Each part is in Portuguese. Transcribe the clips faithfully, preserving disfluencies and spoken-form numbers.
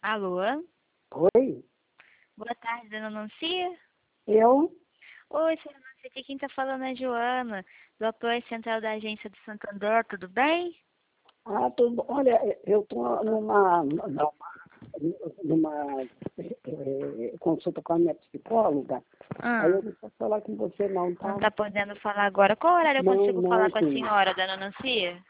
Alô? Oi? Boa tarde, dona Nancy? Eu? Oi, senhora Nancy, aqui quem tá falando é a Joana, do apoio central da agência do Santander, tudo bem? Ah, tudo bom. Olha, eu estou numa, numa, numa eh, consulta com a minha psicóloga. Aí Ah, eu não posso falar com você não, não tá? tá podendo falar agora. Qual horário eu Não, consigo falar não, com a sim. senhora, dona Nancy?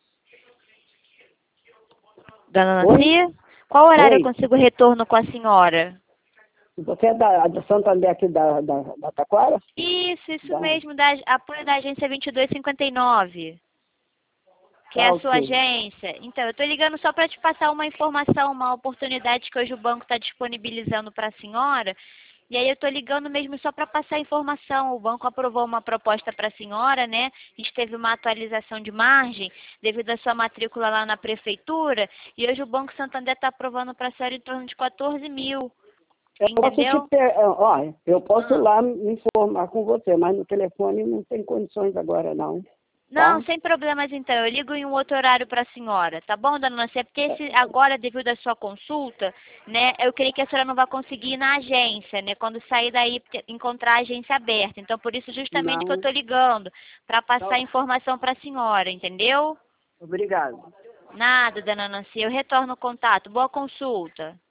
Dona Oi? Nancy? Qual horário eu Oi? consigo retorno com a senhora? Você é da, da Santander aqui da, da, da Taquara? Isso, isso Da, mesmo, da, apoio da agência vinte e dois cinquenta e nove. Que é tá, a sua ok. agência. Então, eu estou ligando só para te passar uma informação, uma oportunidade que hoje o banco está disponibilizando para a senhora. E aí eu estou ligando mesmo só para passar a informação. O banco aprovou uma proposta para a senhora, né? A gente teve uma atualização de margem devido à sua matrícula lá na prefeitura. E hoje o Banco Santander está aprovando para a senhora em torno de quatorze mil. Eu posso te Entendeu? per... Olha, eu posso ir Ah. lá me informar com você, mas no telefone não tem condições agora não, Não, tá? sem problemas então. Eu ligo em um outro horário para a senhora, tá bom, dona Nancy? É porque esse, agora, devido à sua consulta, né, eu creio que a senhora não vai conseguir ir na agência, né, quando sair daí, porque- encontrar a agência aberta. Então, por isso justamente que eu Não. estou ligando, para passar Tá. a informação para a senhora, entendeu? Obrigado. Nada, dona Nancy. Eu retorno o contato. Boa consulta.